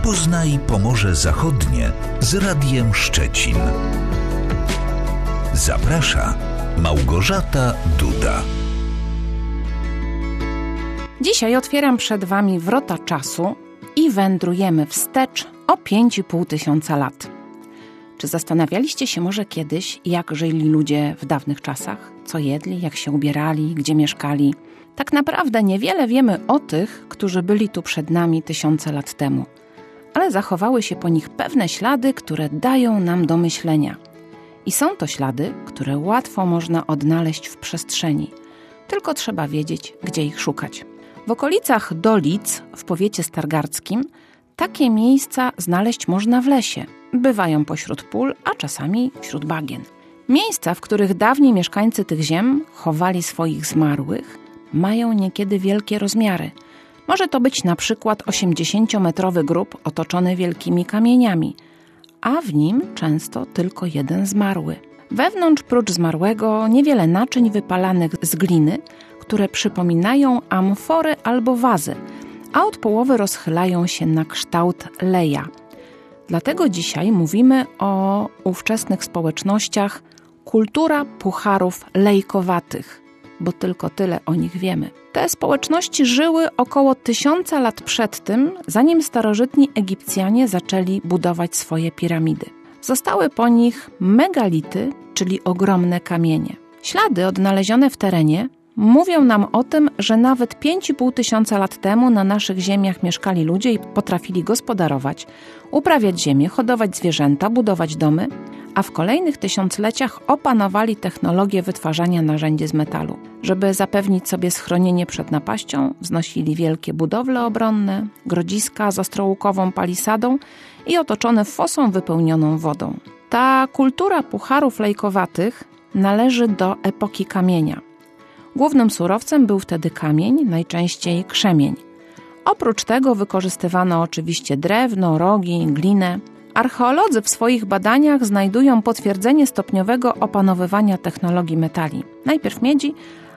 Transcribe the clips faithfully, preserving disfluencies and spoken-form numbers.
Poznaj Pomorze Zachodnie z Radiem Szczecin. Zaprasza Małgorzata Duda. Dzisiaj otwieram przed Wami wrota czasu i wędrujemy wstecz o pięć i pół tysiąca lat. Czy zastanawialiście się może kiedyś, jak żyli ludzie w dawnych czasach? Co jedli, jak się ubierali, gdzie mieszkali? Tak naprawdę niewiele wiemy o tych, którzy byli tu przed nami tysiące lat temu. Ale zachowały się po nich pewne ślady, które dają nam do myślenia. I są to ślady, które łatwo można odnaleźć w przestrzeni. Tylko trzeba wiedzieć, gdzie ich szukać. W okolicach Dolic, w powiecie stargardzkim, takie miejsca znaleźć można w lesie. Bywają pośród pól, a czasami wśród bagien. Miejsca, w których dawniej mieszkańcy tych ziem chowali swoich zmarłych, mają niekiedy wielkie rozmiary. Może to być na przykład osiemdziesięciometrowy grób otoczony wielkimi kamieniami, a w nim często tylko jeden zmarły. Wewnątrz prócz zmarłego niewiele naczyń wypalanych z gliny, które przypominają amfory albo wazy, a od połowy rozchylają się na kształt leja. Dlatego dzisiaj mówimy o ówczesnych społecznościach kultura pucharów lejkowatych, bo tylko tyle o nich wiemy. Te społeczności żyły około tysiąca lat przed tym, zanim starożytni Egipcjanie zaczęli budować swoje piramidy. Zostały po nich megality, czyli ogromne kamienie. Ślady odnalezione w terenie mówią nam o tym, że nawet pięć i pół tysiąca lat temu na naszych ziemiach mieszkali ludzie i potrafili gospodarować, uprawiać ziemię, hodować zwierzęta, budować domy, a w kolejnych tysiącleciach opanowali technologię wytwarzania narzędzi z metalu. Żeby zapewnić sobie schronienie przed napaścią, wznosili wielkie budowle obronne, grodziska z ostrołukową palisadą i otoczone fosą wypełnioną wodą. Ta kultura pucharów lejkowatych należy do epoki kamienia. Głównym surowcem był wtedy kamień, najczęściej krzemień. Oprócz tego wykorzystywano oczywiście drewno, rogi, glinę. Archeolodzy w swoich badaniach znajdują potwierdzenie stopniowego opanowywania technologii metali. Najpierw miedzi,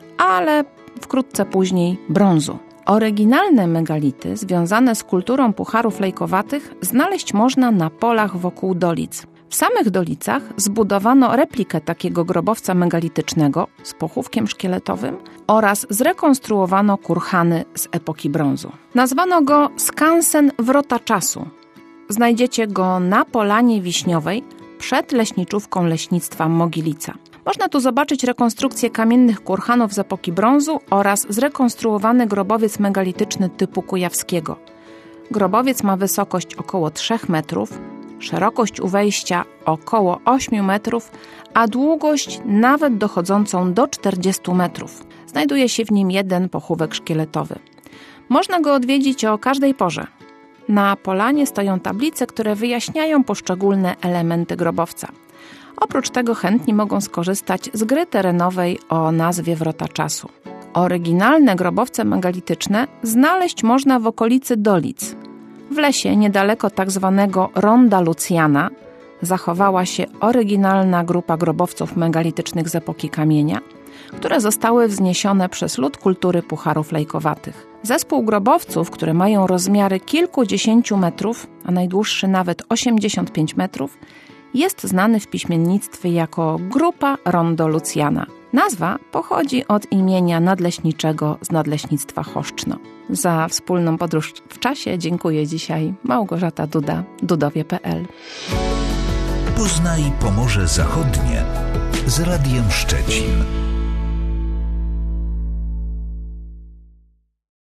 ale wkrótce później brązu. Oryginalne megality związane z kulturą pucharów lejkowatych znaleźć można na polach wokół Dolic. W samych Dolicach zbudowano replikę takiego grobowca megalitycznego z pochówkiem szkieletowym oraz zrekonstruowano kurhany z epoki brązu. Nazwano go skansen wrota czasu. Znajdziecie go na Polanie Wiśniowej przed leśniczówką leśnictwa Mogilica. Można tu zobaczyć rekonstrukcję kamiennych kurhanów z epoki brązu oraz zrekonstruowany grobowiec megalityczny typu kujawskiego. Grobowiec ma wysokość około trzech metrów, szerokość u wejścia około ośmiu metrów, a długość nawet dochodzącą do czterdziestu metrów. Znajduje się w nim jeden pochówek szkieletowy. Można go odwiedzić o każdej porze. Na polanie stoją tablice, które wyjaśniają poszczególne elementy grobowca. Oprócz tego chętni mogą skorzystać z gry terenowej o nazwie Wrota Czasu. Oryginalne grobowce megalityczne znaleźć można w okolicy Dolic. W lesie, niedaleko tak zwanego Ronda Lucjana, zachowała się oryginalna grupa grobowców megalitycznych z epoki kamienia, które zostały wzniesione przez lud kultury pucharów lejkowatych. Zespół grobowców, które mają rozmiary kilkudziesięciu metrów, a najdłuższy nawet osiemdziesiąt pięć metrów, jest znany w piśmiennictwie jako grupa Rondo Lucjana. Nazwa pochodzi od imienia nadleśniczego z Nadleśnictwa Choszczno. Za wspólną podróż w czasie dziękuję dzisiaj Małgorzata Duda, dudowie kropka p l. Poznaj Pomorze Zachodnie z Radiem Szczecin.